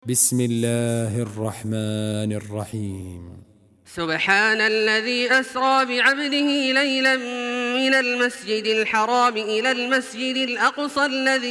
بسم الله الرحمن الرحيم. سبحان الذي أسرى بعبده ليلا من المسجد الحرام إلى المسجد الأقصى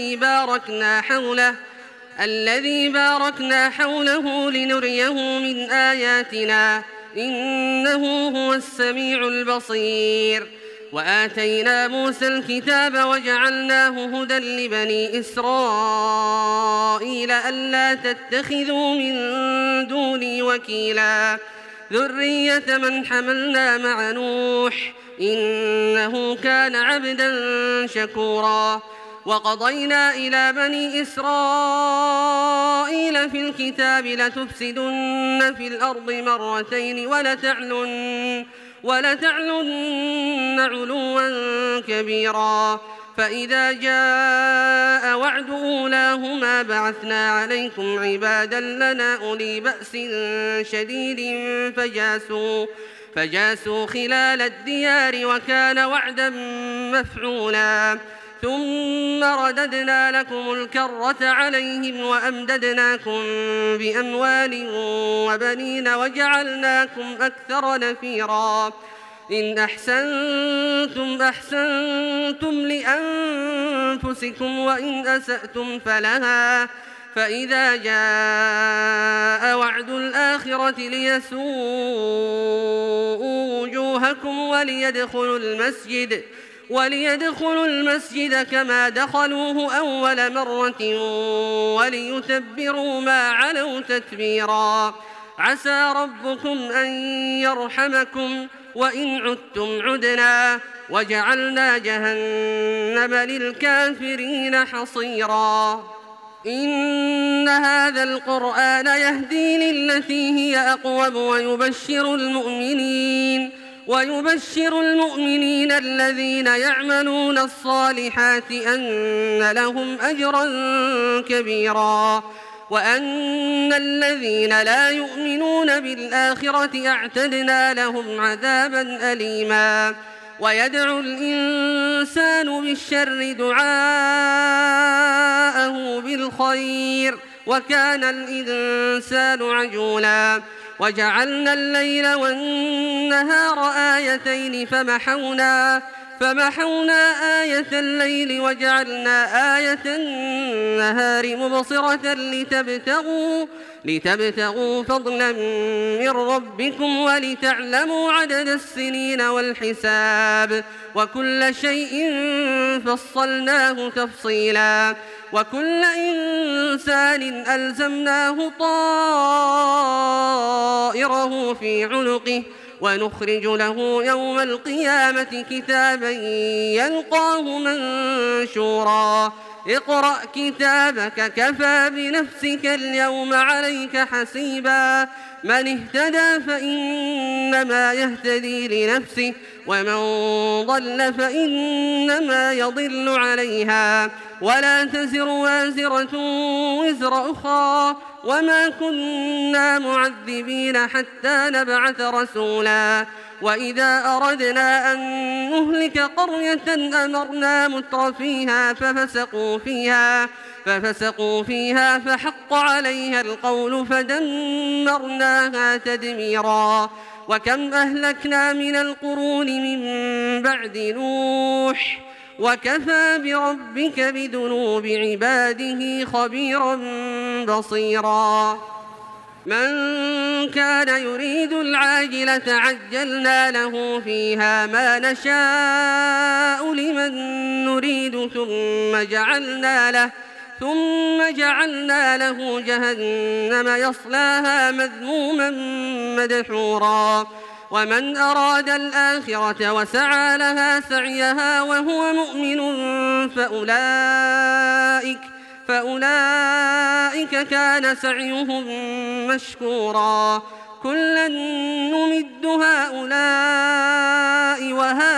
الذي باركنا حوله لنريه من آياتنا إنه هو السميع البصير. وآتينا موسى الكتاب وجعلناه هدى لبني إسرائيل ألا تتخذوا من دوني وكيلا ذرية من حملنا مع نوح إنه كان عبدا شكورا. وقضينا إلى بني إسرائيل في الكتاب لتفسدن في الأرض مرتين ولتعلن علوا كبيرا. فإذا جاء وعد أولاهما بعثنا عليكم عبادا لنا أولي بأس شديد فجاسوا خلال الديار وكان وعدا مفعولا. ثم رددنا لكم الكرة عليهم وأمددناكم بأموال وبنين وجعلناكم أكثر نفيرا. إن أحسنتم أحسنتم لأنفسكم وإن أسأتم فلها. فإذا جاء وعد الآخرة ليسوءوا وجوهكم وليدخلوا المسجد كما دخلوه أول مرة وليتبروا ما علوا تتبيرا. عسى ربكم أن يرحمكم وإن عدتم عدنا وجعلنا جهنم للكافرين حصيرا. إن هذا القرآن يهدي للتي هي أقوم ويبشر المؤمنين الذين يعملون الصالحات أن لهم أجرا كبيرا وأن الذين لا يؤمنون بالآخرة أعتدنا لهم عذابا أليما. ويدعو الإنسان بالشر دعاءه بالخير وكان الإنسان عجولا. وجعلنا الليل والنهار آيتين فمحونا آية الليل وجعلنا آية النهار مبصرة لتبتغوا فضلا من ربكم ولتعلموا عدد السنين والحساب وكل شيء فصلناه تفصيلا. وكل إنسان ألزمناه طائره في عنقه ونخرج له يوم القيامة كتابا يلقاه منشورا. اقرأ كتابك كفى بنفسك اليوم عليك حسيبا. من اهتدى فإنما يهتدي لنفسه ومن ضل فإنما يضل عليها ولا تزر وازرة وزر أخرى وما كنا معذبين حتى نبعث رسولا. وإذا أردنا أن نهلك قرية أمرنا مترفيها ففسقوا فيها فحق عليها القول فدمرناها تدميرا. وكم أهلكنا من القرون من بعد نوح وكفى بربك بذنوب عباده خبيرا بصيرا. من كان يريد العاجلة عجلنا له فيها ما نشاء لمن نريد ثم جعلنا له جهنم يصلاها مذموما مدحورا. ومن أراد الآخرة وسعى لها سعيها وهو مؤمن فأولئك كان سعيهم مشكورا. كلا نمد هؤلاء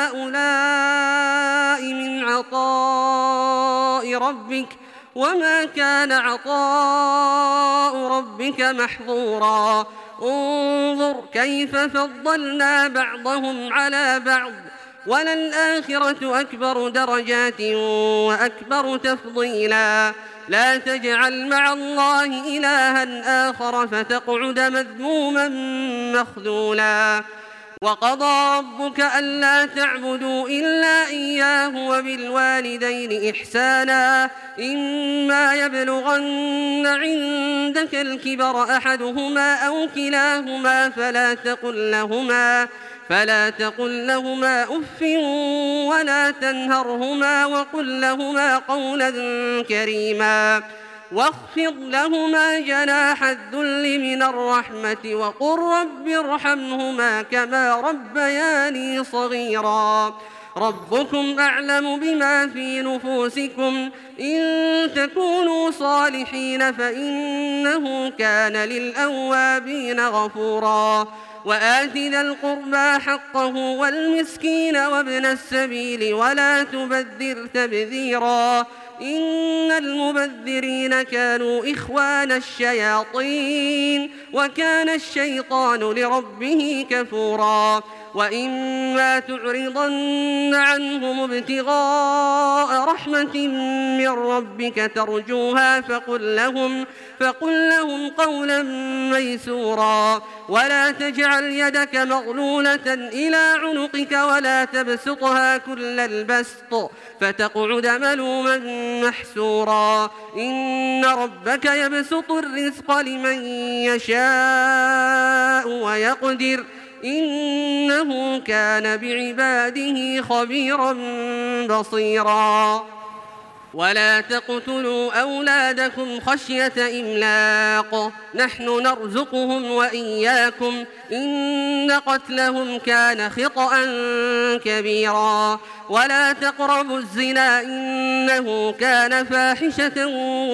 وهؤلاء من عطاء ربك وما كان عطاء ربك محظورا. انظر كيف فضلنا بعضهم على بعض وللآخرة أكبر درجات وأكبر تفضيلا لا تجعل مع الله إلها آخر فتقعد مذموما مخذولا وقضى ربك ألا تعبدوا إلا إياه وبالوالدين إحسانا إما يبلغن عندك الكبر أحدهما أو كلاهما فلا تقل لهما أف ولا تنهرهما وقل لهما قولا كريما واخفض لهما جناح الذل من الرحمة وقل رب ارحمهما كما ربياني صغيرا ربكم أعلم بما في نفوسكم إن تكونوا صالحين فإنه كان للأوابين غفورا وآت ذا القربى حقه والمسكين وابن السبيل ولا تبذر تبذيرا إن المبذرين كانوا إخوان الشياطين وكان الشيطان لربه كفورا وإما تعرضن عنهم ابتغاء رحمة من ربك ترجوها فقل لهم قولا ميسورا ولا تجعل يدك مغلولة إلى عنقك ولا تبسطها كل البسط فتقعد ملوما محسورا إن ربك يبسط الرزق لمن يشاء ويقدر إنه كان بعباده خبيرا بصيرا ولا تقتلوا أولادكم خشية إملاق نحن نرزقهم وإياكم إن قتلهم كان خطأ كبيرا ولا تقربوا الزنا إنه كان فاحشة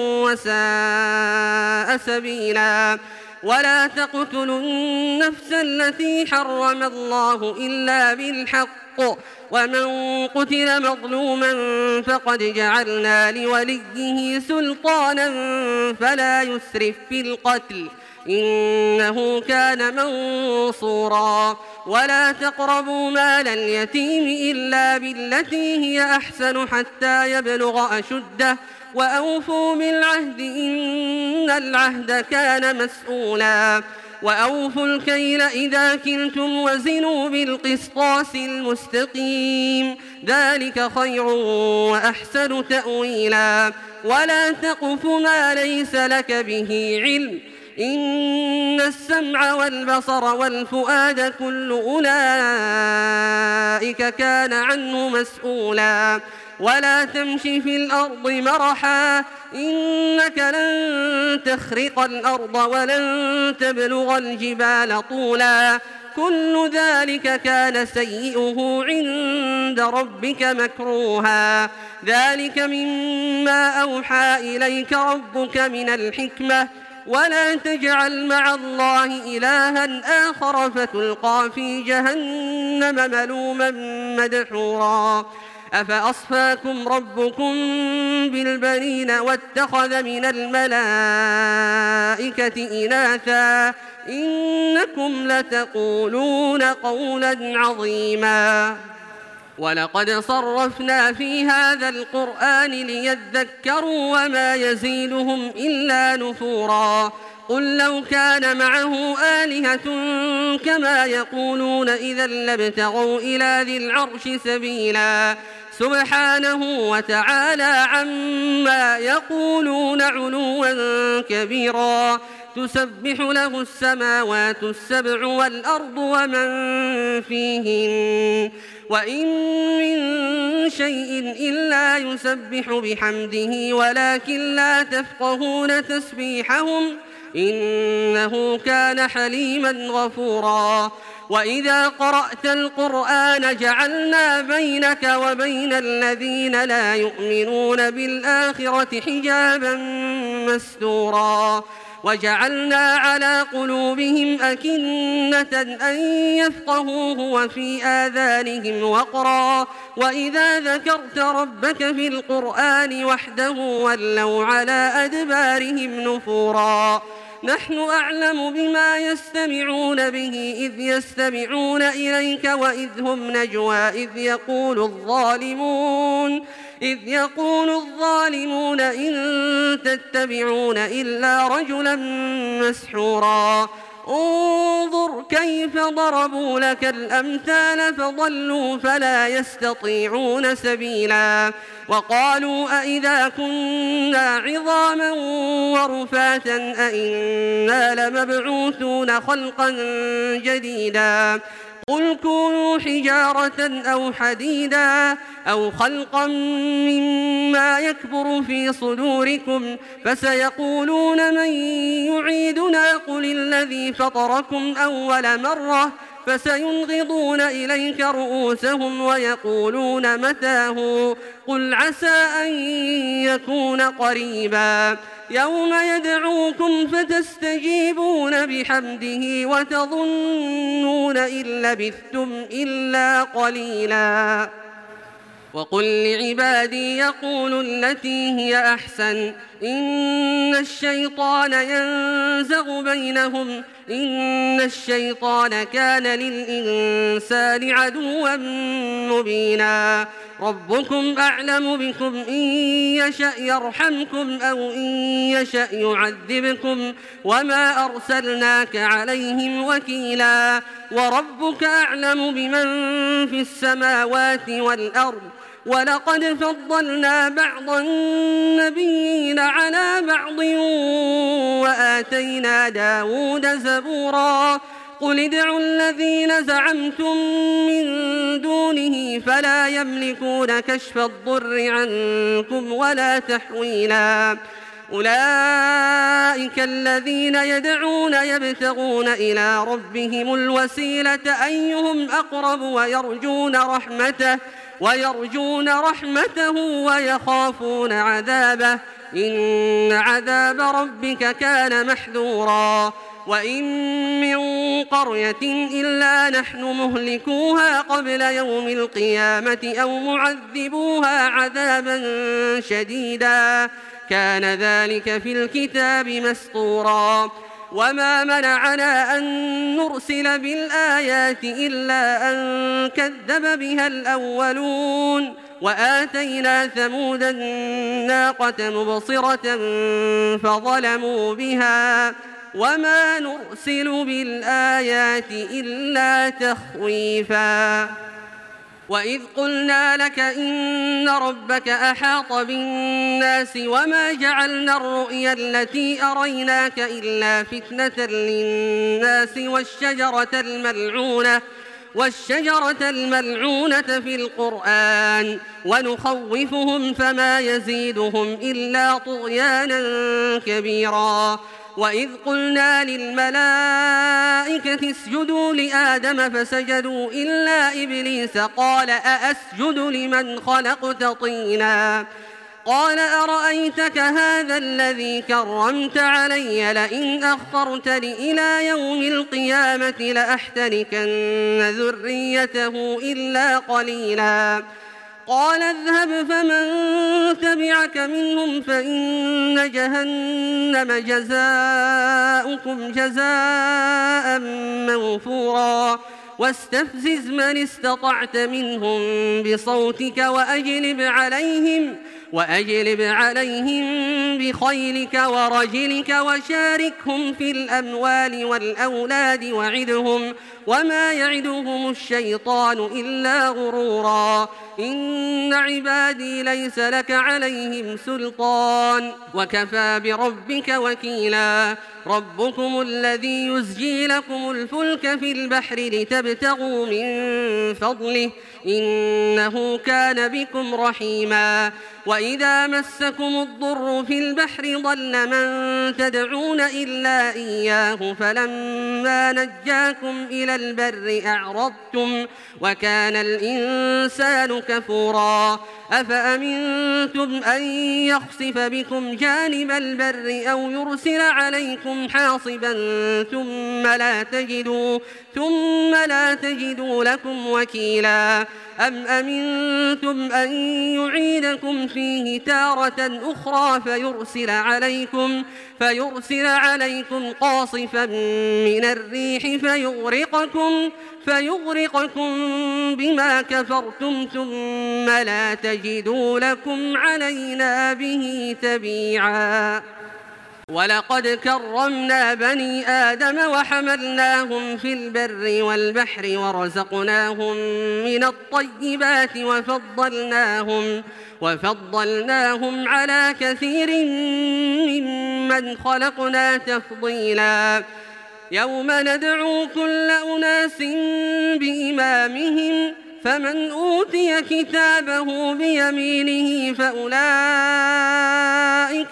وساء سبيلا ولا تقتلوا النفس التي حرم الله إلا بالحق ومن قتل مظلوما فقد جعلنا لوليه سلطانا فلا يسرف في القتل إنه كان منصورا ولا تقربوا مال اليتيم إلا بالتي هي أحسن حتى يبلغ أشده وأوفوا بالعهد إن العهد كان مسؤولا وأوفوا الكيل إذا كلتم وزنوا بالقسطاس المستقيم ذلك خير وأحسن تأويلا ولا تقف ما ليس لك به علم إن السمع والبصر والفؤاد كل أولئك كان عنه مسؤولا ولا تمش في الأرض مرحا إنك لن تخرق الأرض ولن تبلغ الجبال طولا كل ذلك كان سيئه عند ربك مكروها ذلك مما أوحى إليك ربك من الحكمة ولا تجعل مع الله إلها آخر فتلقى في جهنم ملوما مدحورا أفأصفاكم ربكم بالبنين واتخذ من الملائكة إناثا إنكم لتقولون قولا عظيما ولقد صرفنا في هذا القرآن ليذكروا وما يزيدهم إلا نفورا قل لو كان معه آلهة كما يقولون إذا لابتغوا إلى ذي العرش سبيلا سبحانه وتعالى عما يقولون علوا كبيرا تسبح له السماوات السبع والأرض ومن فيهن وإن من شيء إلا يسبح بحمده ولكن لا تفقهون تسبيحهم إنه كان حليما غفورا وإذا قرأت القرآن جعلنا بينك وبين الذين لا يؤمنون بالآخرة حجابا مستورا وجعلنا على قلوبهم أكنة أن يفقهوه وفي آذانهم وقرا وإذا ذكرت ربك في القرآن وحده ولوا على أدبارهم نفورا نحن أعلم بما يستمعون به إذ يستمعون إليك وإذ هم نجوى إذ يقول الظالمون إن تتبعون إلا رجلا مسحورا انظر كيف ضربوا لك الأمثال فضلوا فلا يستطيعون سبيلا وقالوا أئذا كنا عظاما ورفاتا أئنا لمبعوثون خلقا جديدا قل كونوا حجارة أو حديدا أو خلقا مما يكبر في صدوركم فسيقولون من يعيدنا قل الذي فطركم أول مرة فسينغضون إليك رؤوسهم ويقولون متاه قل عسى أن يكون قريبا يوم يدعوكم فتستجيبون بحمده وتظنون إن لبثتم إلا قليلا وقل لعبادي يقولوا التي هي أحسن إن الشيطان ينزغ بينهم إن الشيطان كان للإنسان عدوا مبينا ربكم أعلم بكم إن يشأ يرحمكم أو إن يشأ يعذبكم وما أرسلناك عليهم وكيلا وربك أعلم بمن في السماوات والأرض ولقد فضلنا بعض النبيين على بعض وآتينا داود زبورا قل ادعوا الذين زعمتم من دونه فلا يملكون كشف الضر عنكم ولا تحويلا أولئك الذين يدعون يبتغون إلى ربهم الوسيلة أيهم أقرب ويرجون رحمته ويخافون عذابه إن عذاب ربك كان محذورا وإن من قرية إلا نحن مهلكوها قبل يوم القيامة أو معذبوها عذابا شديدا كان ذلك في الكتاب مسطورا وما منعنا أن نرسل بالآيات إلا أن كذب بها الأولون وآتينا ثمود الناقة مبصرة فظلموا بها وما نرسل بالآيات إلا تخويفا وإذ قلنا لك إن ربك أحاط بالناس وما جعلنا الرؤيا التي أريناك إلا فتنة للناس والشجرة الملعونة في القرآن ونخوفهم فما يزيدهم إلا طغيانا كبيرا وإذ قلنا للملائكة اسجدوا لآدم فسجدوا إلا إبليس قال أأسجد لمن خلقت طينا قال أرأيتك هذا الذي كرمت علي لئن أخرتني إلى يوم القيامة لأحتركن ذريته إلا قليلا قال اذهب فمن تبعك منهم فإن جهنم جزاؤكم جزاء موفورا واستفزز من استطعت منهم بصوتك وأجلب عليهم بخيلك ورجلك وشاركهم في الأموال والأولاد وعدهم وما يعدهم الشيطان إلا غرورا إن عبادي ليس لك عليهم سلطان وكفى بربك وكيلا ربكم الذي يزجي لكم الفلك في البحر لتبتغوا من فضله إنه كان بكم رحيما وإذا مسكم الضر في البحر ضل من تدعون إلا إياه فلما نجاكم إلى البر أعرضتم وكان الإنسان كفورا أفأمنتم أن يخسف بكم جانب البر أو يرسل عليكم حاصبا ثم لا تجدوا لكم وكيلا أم أمنتم أن يعيدكم فيه فيه تارة أخرى فيرسل عليكم قاصفا من الريح فيغرقكم بما كفرتم ثم لا تجدوا لكم علينا به تبيعا. ولقد كرمنا بني آدم وحملناهم في البر والبحر ورزقناهم من الطيبات وفضلناهم على كثير ممن خلقنا تفضيلا. يوم ندعو كل أناس بإمامهم فمن أوتي كتابه بيمينه فأولئك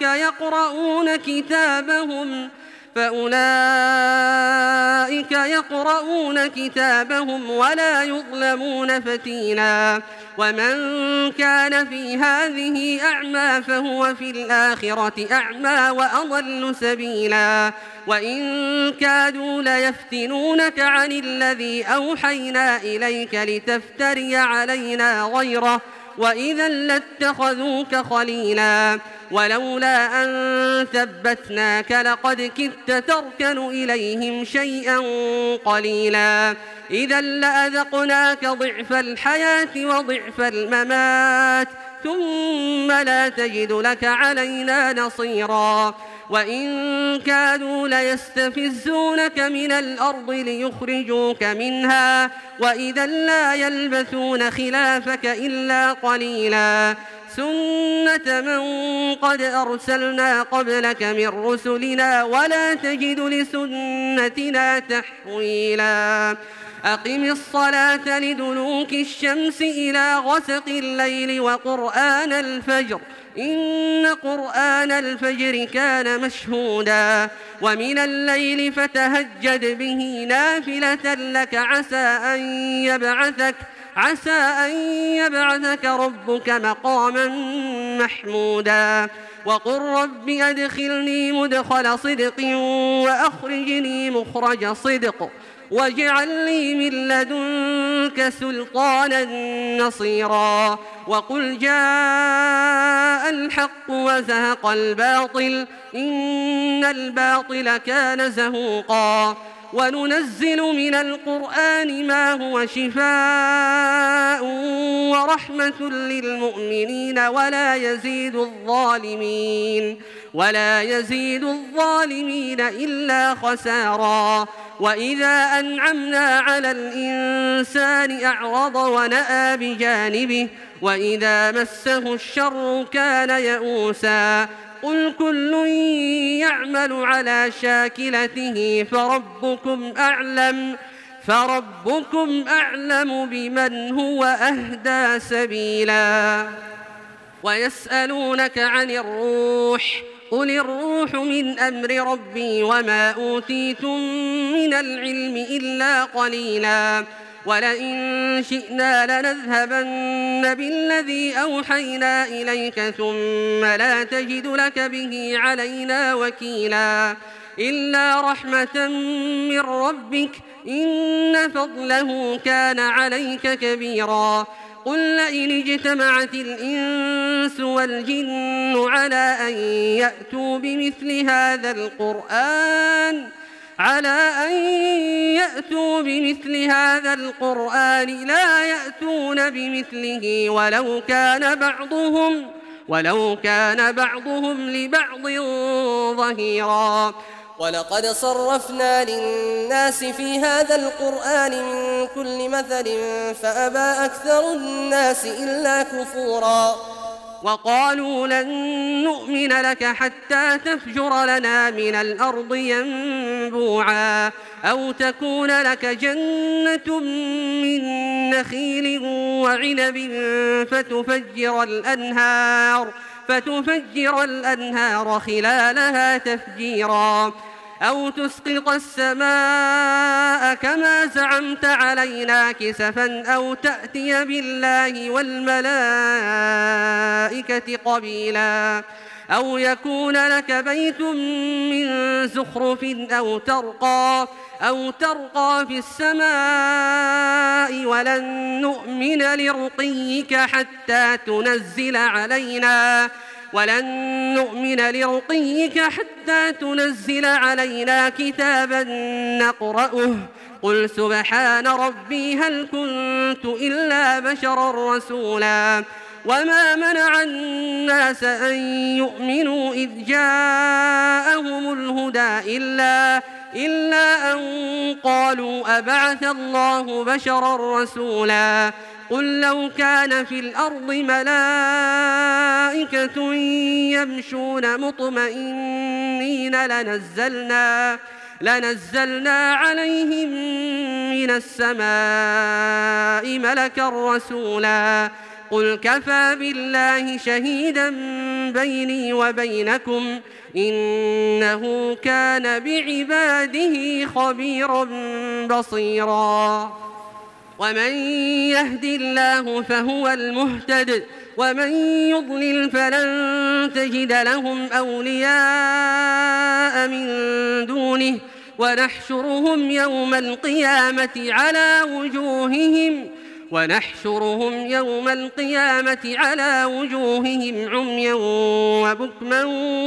يقرؤون كتابهم ولا يظلمون فتيلا. ومن كان في هذه أعمى فهو في الآخرة أعمى وأضل سبيلا. وإن كادوا ليفتنونك عن الذي أوحينا إليك لتفتري علينا غيره وإذا لاتخذوك خليلا. ولولا أن ثبتناك لقد كدت تركن إليهم شيئا قليلا. إذا لأذقناك ضعف الحياة وضعف الممات ثم لا تجد لك علينا نصيرا. وإن كادوا ليستفزونك من الأرض ليخرجوك منها وإذا لا يلبثون خلافك إلا قليلا. سنة من قد أرسلنا قبلك من رسلنا ولا تجد لسنتنا تحويلا. أقم الصلاة لدلوك الشمس إلى غسق الليل وقرآن الفجر إن قرآن الفجر كان مشهودا. ومن الليل فتهجد به نافلة لك عسى أن يبعثك ربك مقاما محمودا. وقل رب أدخلني مدخل صدق وأخرجني مخرج صدق واجعل لي من لدنك سلطانا نصيرا. وقل جاء الحق وزهق الباطل إن الباطل كان زهوقا. وننزل من القرآن ما هو شفاء ورحمة للمؤمنين ولا يزيد الظالمين إلا خسارا. وإذا أنعمنا على الإنسان أعرض ونأى بجانبه وإذا مسه الشر كان يئوسا. قل كل يعمل على شاكلته فربكم أعلم بمن هو أهدى سبيلا. ويسألونك عن الروح قل الروح من أمر ربي وما أوتيتم من العلم إلا قليلا. ولئن شئنا لنذهبن بالذي أوحينا إليك ثم لا تجد لك به علينا وكيلا. إلا رحمة من ربك إن فضله كان عليك كبيرا. قل لئن اجتمعت الإنس والجن على أن يأتوا بمثل هذا القرآن لا يأتون بمثله ولو كان بعضهم لبعض ظهيرا. ولقد صرفنا للناس في هذا القرآن من كل مثل فأبى أكثر الناس إلا كفورا. وقالوا لن نؤمن لك حتى تفجر لنا من الأرض ينبوعا أو تكون لك جنة من نخيل وعنب فتفجر الأنهار خلالها تفجيرا أو تسقط السماء كما زعمت علينا كسفا أو تأتي بالله والملائكة قبيلا. أو يكون لك بيت من زخرف أو ترقى في السماء ولن نؤمن لرقيك حتى تنزل علينا كتابا نقرأه قل سبحان ربي هل كنت إلا بشرا رسولا وما منع الناس أن يؤمنوا إذ جاءهم الهدى إلا أن قالوا أبعث الله بشرا رسولا قل لو كان في الأرض ملائكة يمشون مطمئنين لنزلنا عليهم من السماء ملكا رسولا قل كفى بالله شهيدا بيني وبينكم إنه كان بعباده خبيرا بصيرا ومن يهد الله فهو المهتد ومن يضلل فلن تجد لهم أولياء من دونه ونحشرهم يوم القيامة على وجوههم عميا وبكما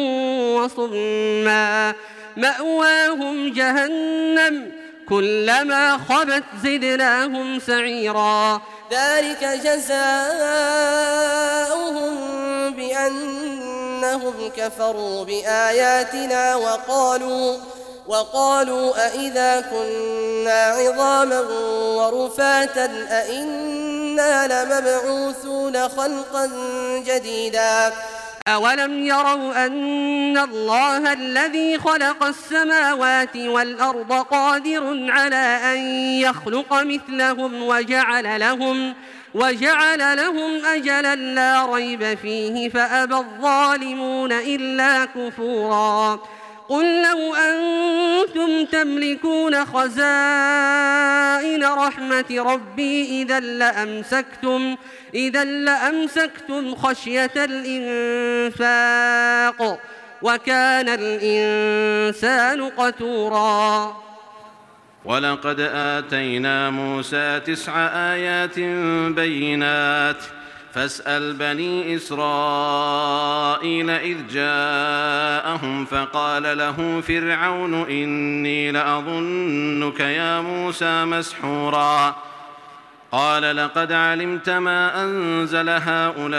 وصما مأواهم جهنم كلما خبت زدناهم سعيرا ذلك جزاؤهم بأنهم كفروا بآياتنا وقالوا أئذا كنا عظاما ورفاتا أئنا لمبعوثون خلقا جديدا أولم يروا أن الله الذي خلق السماوات والأرض قادر على أن يخلق مثلهم وجعل لهم أجلا لا ريب فيه فأبى الظالمون إلا كفورا قل لو أنتم تملكون خزائن رحمة ربي إذا لأمسكتم خشية الإنفاق وكان الإنسان قتورا ولقد آتينا موسى 9 آيات بينات فاسأل بني إسرائيل إذ جاءهم فقال له فرعون إني لأظنك يا موسى مسحورا قال لقد علمت ما أنزل هؤلاء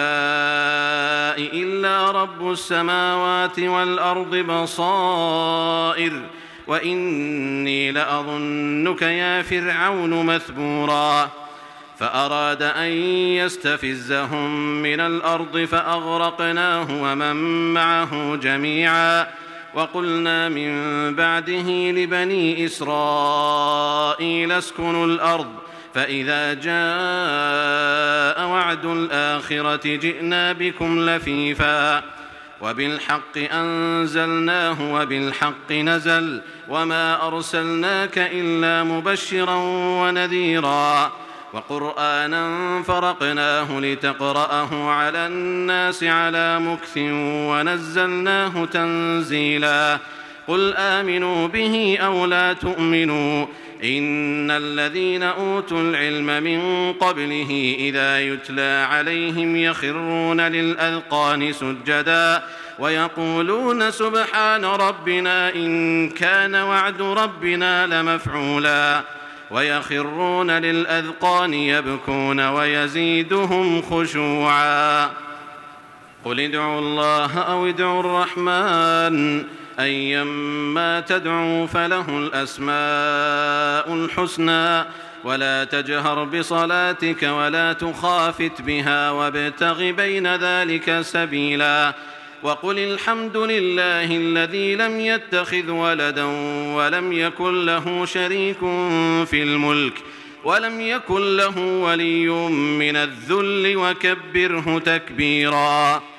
إلا رب السماوات والأرض بصائر وإني لأظنك يا فرعون مثبورا فأراد أن يستفزهم من الأرض فأغرقناه ومن معه جميعا وقلنا من بعده لبني إسرائيل اسكنوا الأرض فإذا جاء وعد الآخرة جئنا بكم لفيفا وبالحق أنزلناه وبالحق نزل وما أرسلناك إلا مبشرا ونذيرا وقرآنا فرقناه لتقرأه على الناس على مكث ونزلناه تنزيلا قل آمنوا به أو لا تؤمنوا إن الذين أوتوا العلم من قبله إذا يتلى عليهم يخرون للأذقان سجدا ويقولون سبحان ربنا إن كان وعد ربنا لمفعولا ويخرون للأذقان يبكون ويزيدهم خشوعا قل ادعوا الله أو ادعوا الرحمن أيما تدعوا فله الأسماء الحسنى ولا تجهر بصلاتك ولا تخافت بها وابتغ بين ذلك سبيلا وقل الحمد لله الذي لم يتخذ ولدا ولم يكن له شريك في الملك ولم يكن له ولي من الذل وكبره تكبيرا